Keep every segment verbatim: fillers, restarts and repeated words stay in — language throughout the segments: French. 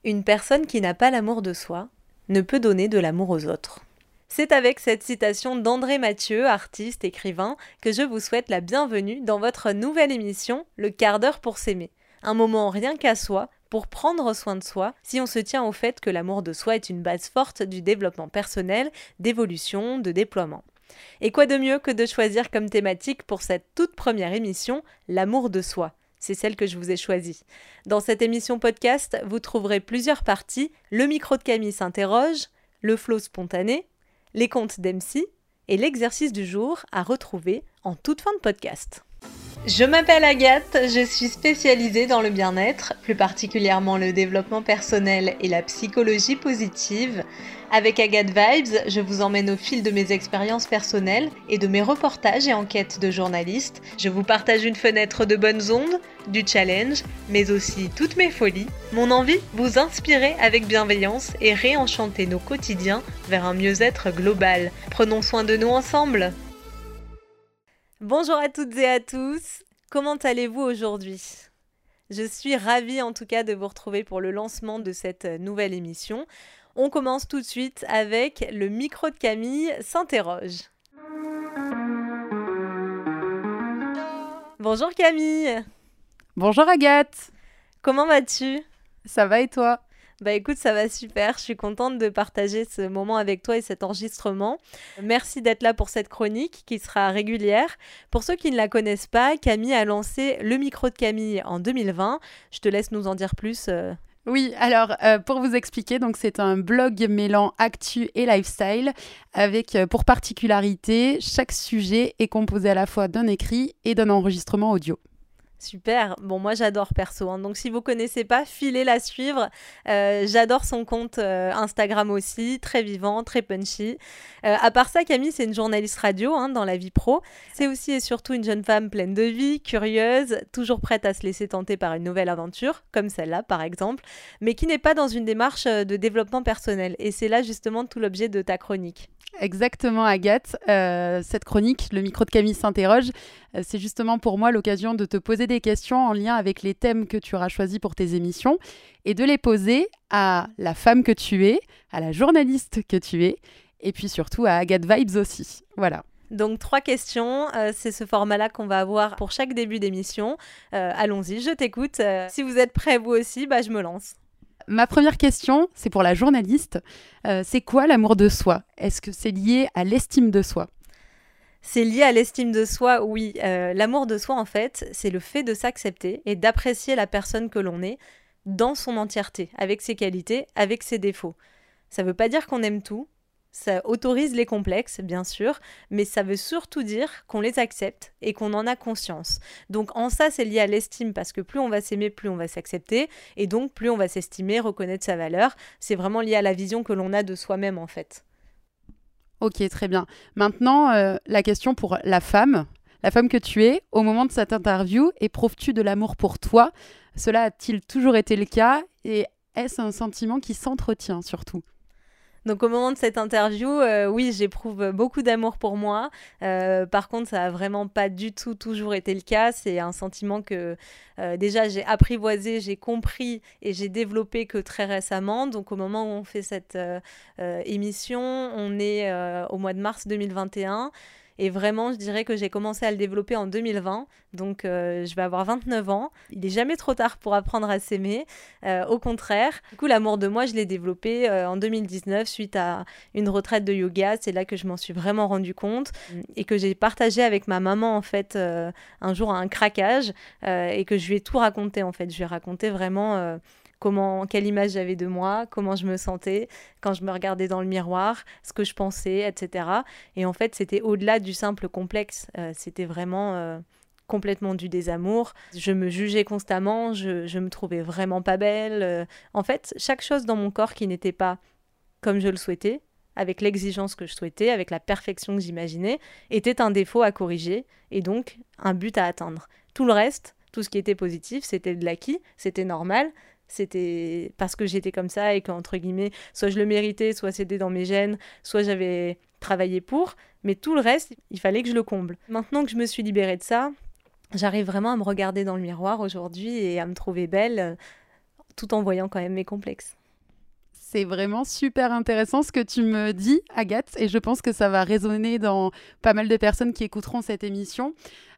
Une personne qui n'a pas l'amour de soi ne peut donner de l'amour aux autres. C'est avec cette citation d'André Mathieu, artiste, écrivain, que je vous souhaite la bienvenue dans votre nouvelle émission, Le quart d'heure pour s'aimer. Un moment rien qu'à soi, pour prendre soin de soi, si on se tient au fait que l'amour de soi est une base forte du développement personnel, d'évolution, de déploiement. Et quoi de mieux que de choisir comme thématique pour cette toute première émission, l'amour de soi. C'est celle que je vous ai choisie. Dans cette émission podcast, vous trouverez plusieurs parties, le micro de Camille s'interroge, le flow spontané, les contes d'M C et l'exercice du jour à retrouver en toute fin de podcast. Je m'appelle Agathe, je suis spécialisée dans le bien-être, plus particulièrement le développement personnel et la psychologie positive. Avec Agathe Vibes, je vous emmène au fil de mes expériences personnelles et de mes reportages et enquêtes de journalistes. Je vous partage une fenêtre de bonnes ondes, du challenge, mais aussi toutes mes folies. Mon envie, vous inspirer avec bienveillance et réenchanter nos quotidiens vers un mieux-être global. Prenons soin de nous ensemble. Bonjour à toutes et à tous, comment allez-vous aujourd'hui ? Je suis ravie en tout cas de vous retrouver pour le lancement de cette nouvelle émission. On commence tout de suite avec le micro de Camille s'interroge. Bonjour Camille. Bonjour Agathe. Comment vas-tu ? Ça va et toi ? Bah écoute, ça va super, je suis contente de partager ce moment avec toi et cet enregistrement. Merci d'être là pour cette chronique qui sera régulière. Pour ceux qui ne la connaissent pas, Camille a lancé le micro de Camille en deux mille vingt. Je te laisse nous en dire plus. Euh... Oui, alors euh, pour vous expliquer, donc c'est un blog mêlant actu et lifestyle avec euh, pour particularité, chaque sujet est composé à la fois d'un écrit et d'un enregistrement audio. Super, bon moi j'adore perso, hein. Donc si vous connaissez pas, filez la suivre, euh, j'adore son compte euh, Instagram aussi, très vivant, très punchy. Euh, à part ça, Camille c'est une journaliste radio hein, dans la vie pro, c'est aussi et surtout une jeune femme pleine de vie, curieuse, toujours prête à se laisser tenter par une nouvelle aventure, comme celle-là par exemple, mais qui n'est pas dans une démarche de développement personnel, et c'est là justement tout l'objet de ta chronique. Exactement Agathe, euh, cette chronique, le micro de Camille s'interroge, euh, c'est justement pour moi l'occasion de te poser des questions en lien avec les thèmes que tu auras choisis pour tes émissions et de les poser à la femme que tu es, à la journaliste que tu es et puis surtout à Agathe Vibes aussi, voilà. Donc trois questions, euh, c'est ce format-là qu'on va avoir pour chaque début d'émission. Euh, allons-y, je t'écoute. Euh, si vous êtes prêts vous aussi, bah, je me lance. Ma première question, c'est pour la journaliste. Euh, c'est quoi l'amour de soi ? Est-ce que c'est lié à l'estime de soi ? C'est lié à l'estime de soi, oui. Euh, l'amour de soi, en fait, c'est le fait de s'accepter et d'apprécier la personne que l'on est dans son entièreté, avec ses qualités, avec ses défauts. Ça ne veut pas dire qu'on aime tout. Ça autorise les complexes, bien sûr, mais ça veut surtout dire qu'on les accepte et qu'on en a conscience. Donc en ça, c'est lié à l'estime, parce que plus on va s'aimer, plus on va s'accepter, et donc plus on va s'estimer, reconnaître sa valeur. C'est vraiment lié à la vision que l'on a de soi-même, en fait. Ok, très bien. Maintenant, euh, la question pour la femme. La femme que tu es, au moment de cette interview, éprouves-tu de l'amour pour toi ? Cela a-t-il toujours été le cas ? Et est-ce un sentiment qui s'entretient surtout ? Donc au moment de cette interview, euh, oui, j'éprouve beaucoup d'amour pour moi. Euh, par contre, ça n'a vraiment pas du tout toujours été le cas. C'est un sentiment que euh, déjà j'ai apprivoisé, j'ai compris et j'ai développé que très récemment. Donc au moment où on fait cette euh, euh, émission, on est euh, au mois de mars deux mille vingt et un. Et vraiment, je dirais que j'ai commencé à le développer en deux mille vingt. Donc, euh, je vais avoir vingt-neuf ans. Il n'est jamais trop tard pour apprendre à s'aimer. Euh, au contraire. Du coup, l'amour de moi, je l'ai développé euh, en deux mille dix-neuf suite à une retraite de yoga. C'est là que je m'en suis vraiment rendu compte et que j'ai partagé avec ma maman, en fait, euh, un jour à un craquage euh, et que je lui ai tout raconté, en fait. Je lui ai raconté vraiment... Euh, Comment, quelle image j'avais de moi, comment je me sentais quand je me regardais dans le miroir, ce que je pensais, et cetera. Et en fait, c'était au-delà du simple complexe. Euh, c'était vraiment euh, complètement du désamour. Je me jugeais constamment, je, je me trouvais vraiment pas belle. Euh, en fait, chaque chose dans mon corps qui n'était pas comme je le souhaitais, avec l'exigence que je souhaitais, avec la perfection que j'imaginais, était un défaut à corriger et donc un but à atteindre. Tout le reste, tout ce qui était positif, c'était de l'acquis, c'était normal. C'était parce que j'étais comme ça et qu'entre guillemets, soit je le méritais, soit c'était dans mes gènes, soit j'avais travaillé pour. Mais tout le reste, il fallait que je le comble. Maintenant que je me suis libérée de ça, j'arrive vraiment à me regarder dans le miroir aujourd'hui et à me trouver belle, tout en voyant quand même mes complexes. C'est vraiment super intéressant ce que tu me dis, Agathe, et je pense que ça va résonner dans pas mal de personnes qui écouteront cette émission.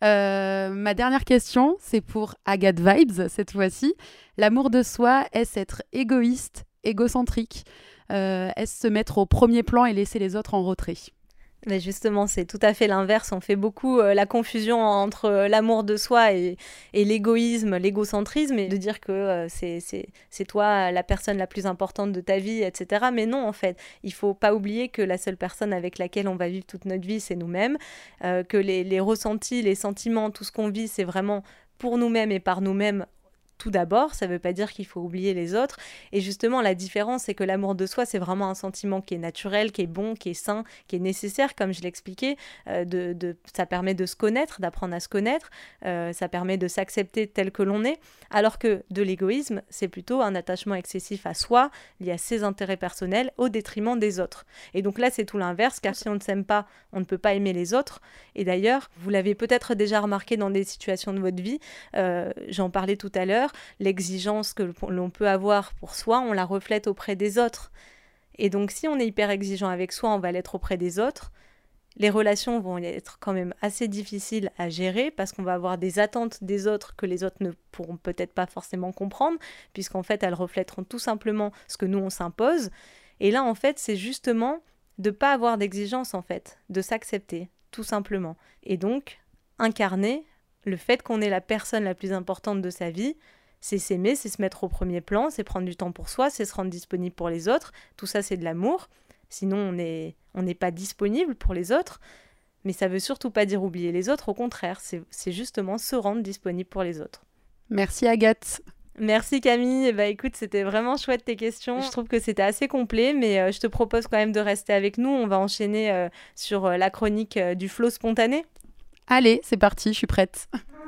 Euh, ma dernière question, c'est pour Agathe Vibes, cette fois-ci. L'amour de soi, est-ce être égoïste, égocentrique euh, Est-ce se mettre au premier plan et laisser les autres en retrait? Mais justement, c'est tout à fait l'inverse. On fait beaucoup euh, la confusion entre euh, l'amour de soi et, et l'égoïsme, l'égocentrisme, et de dire que euh, c'est, c'est, c'est toi la personne la plus importante de ta vie, et cetera. Mais non, en fait, il faut pas oublier que la seule personne avec laquelle on va vivre toute notre vie, c'est nous-mêmes, euh, que les, les ressentis, les sentiments, tout ce qu'on vit, c'est vraiment pour nous-mêmes et par nous-mêmes. Tout d'abord, ça ne veut pas dire qu'il faut oublier les autres. Et justement, la différence, c'est que l'amour de soi, c'est vraiment un sentiment qui est naturel, qui est bon, qui est sain, qui est nécessaire, comme je l'expliquais. Euh, de, de, ça permet de se connaître, d'apprendre à se connaître. Euh, ça permet de s'accepter tel que l'on est. Alors que de l'égoïsme, c'est plutôt un attachement excessif à soi, lié à ses intérêts personnels, au détriment des autres. Et donc là, c'est tout l'inverse, car si on ne s'aime pas, on ne peut pas aimer les autres. Et d'ailleurs, vous l'avez peut-être déjà remarqué dans des situations de votre vie, euh, j'en parlais tout à l'heure, l'exigence que l'on peut avoir pour soi, on la reflète auprès des autres. Et donc, si on est hyper exigeant avec soi, on va l'être auprès des autres. Les relations vont être quand même assez difficiles à gérer parce qu'on va avoir des attentes des autres que les autres ne pourront peut-être pas forcément comprendre, puisqu'en fait, elles reflèteront tout simplement ce que nous, on s'impose. Et là, en fait, c'est justement de ne pas avoir d'exigence, en fait, de s'accepter, tout simplement. Et donc, incarner le fait qu'on est la personne la plus importante de sa vie, c'est s'aimer, c'est se mettre au premier plan, c'est prendre du temps pour soi, c'est se rendre disponible pour les autres. Tout ça, c'est de l'amour. Sinon, on n'est on n'est pas disponible pour les autres. Mais ça ne veut surtout pas dire oublier les autres. Au contraire, c'est, c'est justement se rendre disponible pour les autres. Merci Agathe. Merci Camille. Bah, écoute, c'était vraiment chouette tes questions. Je trouve que c'était assez complet, mais euh, je te propose quand même de rester avec nous. On va enchaîner euh, sur euh, la chronique euh, du flow spontané. Allez, c'est parti, je suis prête.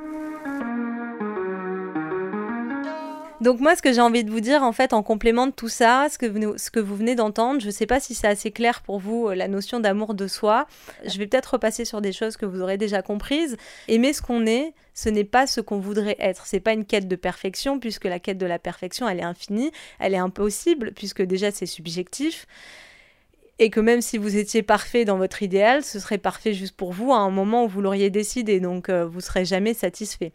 Donc moi, ce que j'ai envie de vous dire, en fait, en complément de tout ça, ce que vous, ce que vous venez d'entendre, je ne sais pas si c'est assez clair pour vous, la notion d'amour de soi. Je vais peut-être repasser sur des choses que vous aurez déjà comprises. Aimer ce qu'on est, ce n'est pas ce qu'on voudrait être. C'est pas une quête de perfection, puisque la quête de la perfection, elle est infinie, elle est impossible, puisque déjà c'est subjectif. Et que même si vous étiez parfait dans votre idéal, ce serait parfait juste pour vous à un moment où vous l'auriez décidé, donc euh, vous ne serez jamais satisfait.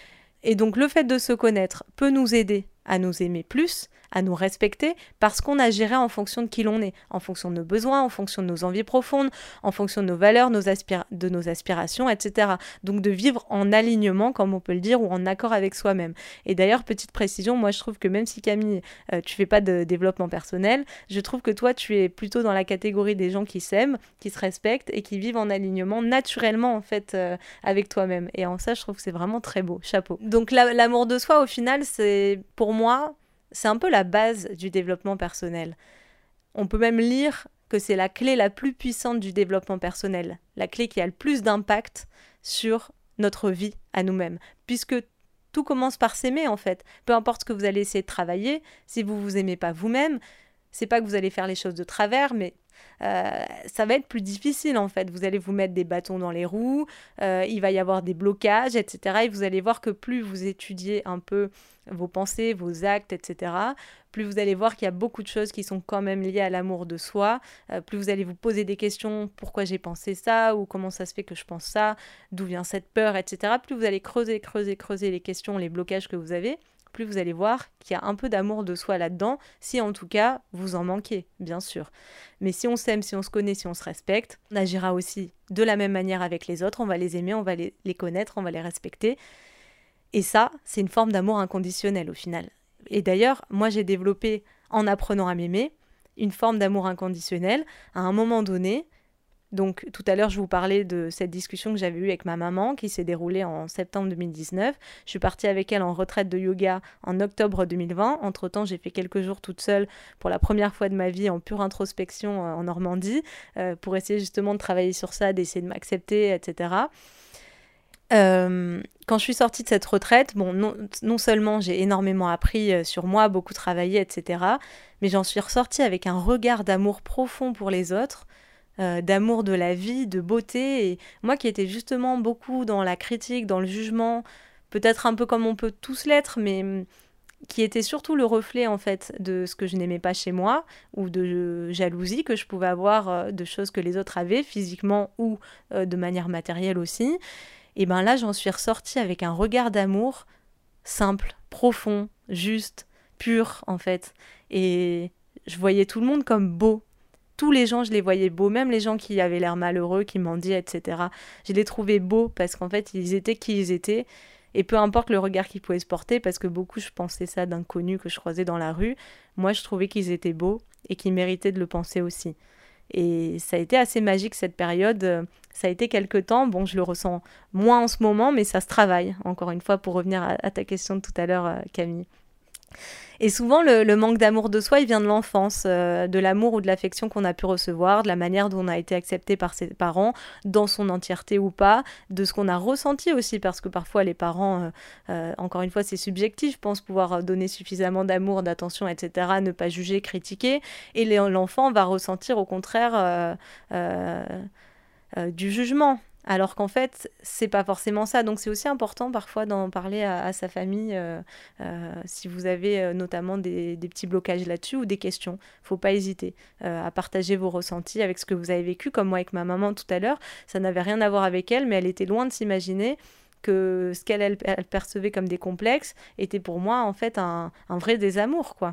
Et donc le fait de se connaître peut nous aider à nous aimer plus, à nous respecter, parce qu'on agirait en fonction de qui l'on est, en fonction de nos besoins, en fonction de nos envies profondes, en fonction de nos valeurs, nos aspira- de nos aspirations, et cetera. Donc de vivre en alignement, comme on peut le dire, ou en accord avec soi-même. Et d'ailleurs, petite précision, moi je trouve que même si Camille, euh, tu fais pas de développement personnel, je trouve que toi tu es plutôt dans la catégorie des gens qui s'aiment, qui se respectent et qui vivent en alignement naturellement en fait euh, avec toi-même. Et en ça, je trouve que c'est vraiment très beau. Chapeau. Donc la- l'amour de soi, au final, c'est pour moi, c'est un peu la base du développement personnel. On peut même lire que c'est la clé la plus puissante du développement personnel, la clé qui a le plus d'impact sur notre vie à nous-mêmes, puisque tout commence par s'aimer en fait. Peu importe ce que vous allez essayer de travailler, si vous vous aimez pas vous-même, c'est pas que vous allez faire les choses de travers, mais euh, ça va être plus difficile en fait. Vous allez vous mettre des bâtons dans les roues, euh, il va y avoir des blocages, et cetera. Et vous allez voir que plus vous étudiez un peu vos pensées, vos actes, et cetera, plus vous allez voir qu'il y a beaucoup de choses qui sont quand même liées à l'amour de soi, euh, plus vous allez vous poser des questions, pourquoi j'ai pensé ça, ou comment ça se fait que je pense ça, d'où vient cette peur, et cetera. Plus vous allez creuser, creuser, creuser les questions, les blocages que vous avez, plus vous allez voir qu'il y a un peu d'amour de soi là-dedans, si en tout cas vous en manquez, bien sûr. Mais si on s'aime, si on se connaît, si on se respecte, on agira aussi de la même manière avec les autres, on va les aimer, on va les, les connaître, on va les respecter. Et ça, c'est une forme d'amour inconditionnel au final. Et d'ailleurs, moi j'ai développé, en apprenant à m'aimer, une forme d'amour inconditionnel à un moment donné. Donc tout à l'heure, je vous parlais de cette discussion que j'avais eue avec ma maman qui s'est déroulée en septembre deux mille dix-neuf. Je suis partie avec elle en retraite de yoga en octobre deux mille vingt. Entre-temps, j'ai fait quelques jours toute seule pour la première fois de ma vie en pure introspection euh, en Normandie euh, pour essayer justement de travailler sur ça, d'essayer de m'accepter, et cetera. Euh, quand je suis sortie de cette retraite, bon, non, non seulement j'ai énormément appris euh, sur moi, beaucoup travaillé, et cetera, mais j'en suis ressortie avec un regard d'amour profond pour les autres, euh, d'amour de la vie, de beauté. Et moi qui étais justement beaucoup dans la critique, dans le jugement, peut-être un peu comme on peut tous l'être, mais qui était surtout le reflet en fait de ce que je n'aimais pas chez moi ou de jalousie que je pouvais avoir euh, de choses que les autres avaient physiquement ou euh, de manière matérielle aussi. Et ben là, j'en suis ressortie avec un regard d'amour simple, profond, juste, pur en fait. Et je voyais tout le monde comme beau. Tous les gens, je les voyais beaux, même les gens qui avaient l'air malheureux, qui mendiaient, et cetera. Je les trouvais beaux parce qu'en fait, ils étaient qui ils étaient. Et peu importe le regard qu'ils pouvaient se porter, parce que beaucoup, je pensais ça d'inconnus que je croisais dans la rue, moi, je trouvais qu'ils étaient beaux et qu'ils méritaient de le penser aussi. Et ça a été assez magique cette période. Ça a été quelques temps. Bon, je le ressens moins en ce moment, mais ça se travaille. Encore une fois, pour revenir à, à ta question de tout à l'heure, Camille. Et souvent, le, le manque d'amour de soi, il vient de l'enfance, euh, de l'amour ou de l'affection qu'on a pu recevoir, de la manière dont on a été accepté par ses parents, dans son entièreté ou pas, de ce qu'on a ressenti aussi, parce que parfois les parents, euh, euh, encore une fois, c'est subjectif, je pense pouvoir donner suffisamment d'amour, d'attention, et cetera, ne pas juger, critiquer, et les, l'enfant va ressentir au contraire euh, euh, euh, du jugement. Alors qu'en fait, c'est pas forcément ça. Donc c'est aussi important parfois d'en parler à, à sa famille euh, euh, si vous avez euh, notamment des, des petits blocages là-dessus ou des questions. Faut pas hésiter euh, à partager vos ressentis avec ce que vous avez vécu, comme moi avec ma maman tout à l'heure. Ça n'avait rien à voir avec elle, mais elle était loin de s'imaginer que ce qu'elle elle, elle percevait comme des complexes était pour moi en fait un, un vrai désamour, quoi.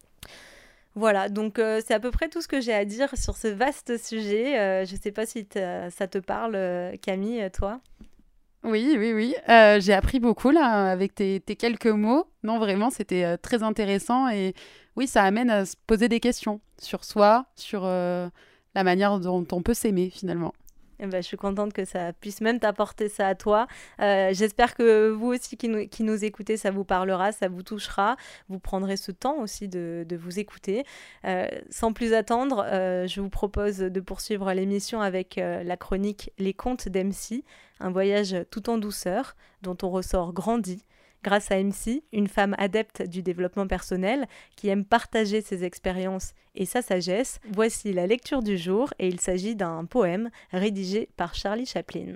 Voilà, donc euh, c'est à peu près tout ce que j'ai à dire sur ce vaste sujet. Euh, je ne sais pas si ça te parle, euh, Camille, toi. Oui, oui, oui. Euh, j'ai appris beaucoup là avec tes, tes quelques mots. Non, vraiment, c'était euh, très intéressant et oui, ça amène à se poser des questions sur soi, sur euh, la manière dont on peut s'aimer finalement. Eh ben, je suis contente que ça puisse même t'apporter ça à toi. Euh, j'espère que vous aussi qui nous, qui nous écoutez, ça vous parlera, ça vous touchera. Vous prendrez ce temps aussi de, de vous écouter. Euh, sans plus attendre, euh, je vous propose de poursuivre l'émission avec euh, la chronique Les Contes d'M C, un voyage tout en douceur dont on ressort grandi. Grâce à M C, une femme adepte du développement personnel qui aime partager ses expériences et sa sagesse, voici la lecture du jour et il s'agit d'un poème rédigé par Charlie Chaplin.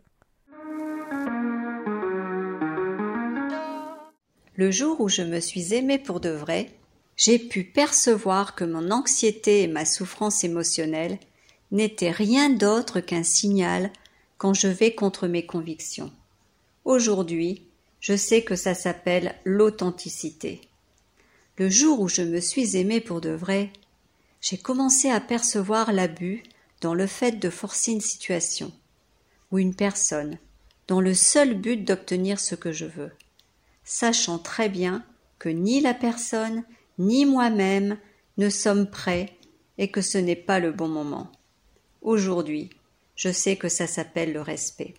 Le jour où je me suis aimée pour de vrai, j'ai pu percevoir que mon anxiété et ma souffrance émotionnelle n'étaient rien d'autre qu'un signal quand je vais contre mes convictions. Aujourd'hui, je sais que ça s'appelle l'authenticité. Le jour où je me suis aimée pour de vrai, j'ai commencé à percevoir l'abus dans le fait de forcer une situation ou une personne dans le seul but d'obtenir ce que je veux, sachant très bien que ni la personne ni moi-même ne sommes prêts et que ce n'est pas le bon moment. Aujourd'hui, je sais que ça s'appelle le respect.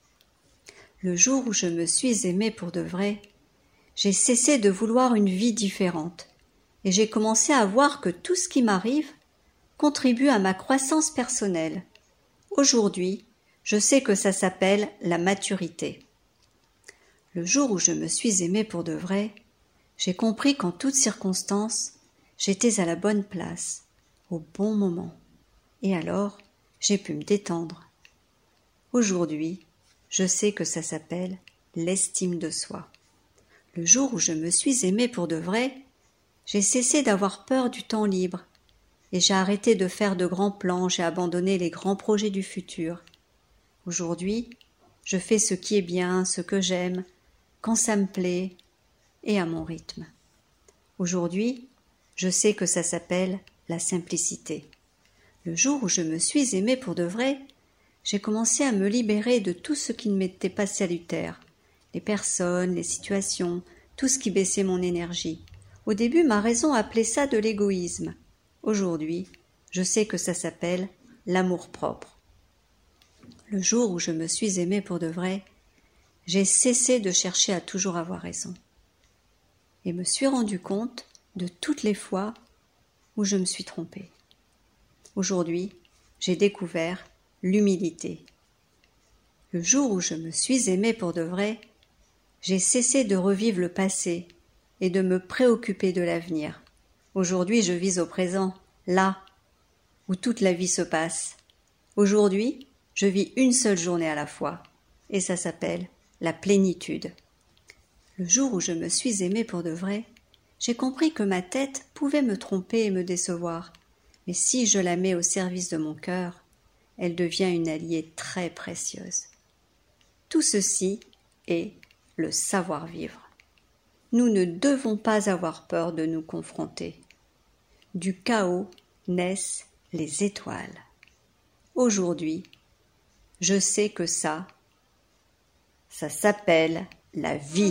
Le jour où je me suis aimée pour de vrai, j'ai cessé de vouloir une vie différente et j'ai commencé à voir que tout ce qui m'arrive contribue à ma croissance personnelle. Aujourd'hui, je sais que ça s'appelle la maturité. Le jour où je me suis aimée pour de vrai, j'ai compris qu'en toutes circonstances, j'étais à la bonne place, au bon moment. Et alors, j'ai pu me détendre. Aujourd'hui, je sais que ça s'appelle l'estime de soi. Le jour où je me suis aimée pour de vrai, j'ai cessé d'avoir peur du temps libre et j'ai arrêté de faire de grands plans, j'ai abandonné les grands projets du futur. Aujourd'hui, je fais ce qui est bien, ce que j'aime, quand ça me plaît et à mon rythme. Aujourd'hui, je sais que ça s'appelle la simplicité. Le jour où je me suis aimée pour de vrai, j'ai commencé à me libérer de tout ce qui ne m'était pas salutaire, les personnes, les situations, tout ce qui baissait mon énergie. Au début, ma raison appelait ça de l'égoïsme. Aujourd'hui, je sais que ça s'appelle l'amour-propre. Le jour où je me suis aimée pour de vrai, j'ai cessé de chercher à toujours avoir raison. Et me suis rendu compte de toutes les fois où je me suis trompée. Aujourd'hui, j'ai découvert l'humilité. Le jour où je me suis aimée pour de vrai, j'ai cessé de revivre le passé et de me préoccuper de l'avenir. Aujourd'hui, je vis au présent, là où toute la vie se passe. Aujourd'hui, je vis une seule journée à la fois, et ça s'appelle la plénitude. Le jour où je me suis aimée pour de vrai, j'ai compris que ma tête pouvait me tromper et me décevoir, mais si je la mets au service de mon cœur, elle devient une alliée très précieuse. Tout ceci est le savoir-vivre. Nous ne devons pas avoir peur de nous confronter. Du chaos naissent les étoiles. Aujourd'hui, je sais que ça, ça s'appelle la vie.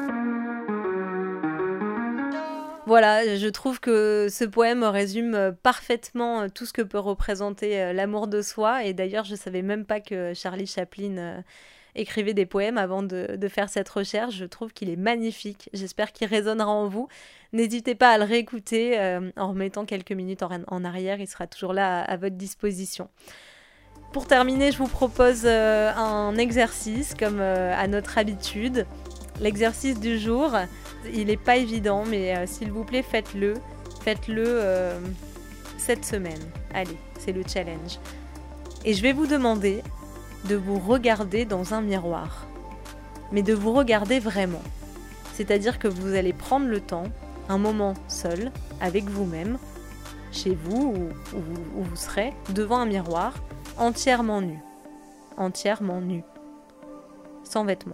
Voilà, je trouve que ce poème résume parfaitement tout ce que peut représenter l'amour de soi. Et d'ailleurs, je ne savais même pas que Charlie Chaplin écrivait des poèmes avant de, de faire cette recherche. Je trouve qu'il est magnifique. J'espère qu'il résonnera en vous. N'hésitez pas à le réécouter euh, en remettant quelques minutes en, en arrière. Il sera toujours là à, à votre disposition. Pour terminer, je vous propose euh, un exercice comme euh, à notre habitude. L'exercice du jour, il n'est pas évident, mais euh, s'il vous plaît, faites-le. Faites-le euh, cette semaine. Allez, c'est le challenge. Et je vais vous demander de vous regarder dans un miroir. Mais de vous regarder vraiment. C'est-à-dire que vous allez prendre le temps, un moment seul, avec vous-même, chez vous ou où, où vous serez, devant un miroir, entièrement nu. Entièrement nu. Sans vêtements.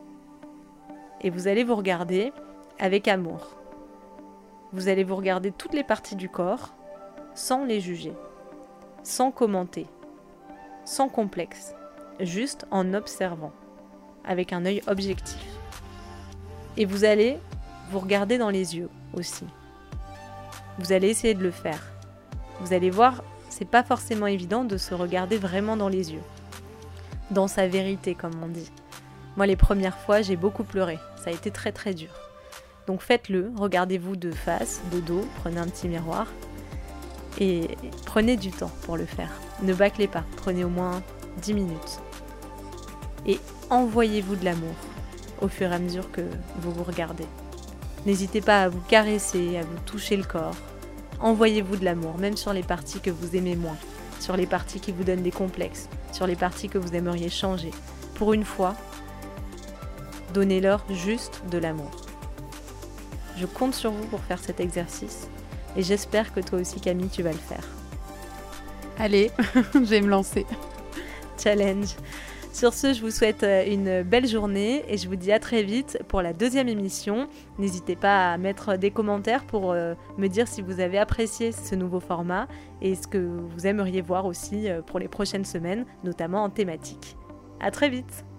Et vous allez vous regarder avec amour. Vous allez vous regarder toutes les parties du corps, sans les juger, sans commenter, sans complexe, juste en observant, avec un œil objectif. Et vous allez vous regarder dans les yeux aussi. Vous allez essayer de le faire. Vous allez voir, c'est pas forcément évident de se regarder vraiment dans les yeux, dans sa vérité comme on dit. Moi, les premières fois, j'ai beaucoup pleuré. Ça a été très très dur. Donc faites-le, regardez-vous de face, de dos, prenez un petit miroir et prenez du temps pour le faire. Ne bâclez pas, prenez au moins dix minutes. Et envoyez-vous de l'amour au fur et à mesure que vous vous regardez. N'hésitez pas à vous caresser, à vous toucher le corps. Envoyez-vous de l'amour, même sur les parties que vous aimez moins, sur les parties qui vous donnent des complexes, sur les parties que vous aimeriez changer. Pour une fois, donnez-leur juste de l'amour. Je compte sur vous pour faire cet exercice et j'espère que toi aussi Camille tu vas le faire. Allez, je vais me lancer. Challenge. Sur ce, je vous souhaite une belle journée et je vous dis à très vite pour la deuxième émission. N'hésitez pas à mettre des commentaires pour euh, me dire si vous avez apprécié ce nouveau format et ce que vous aimeriez voir aussi pour les prochaines semaines, notamment en thématique. À très vite.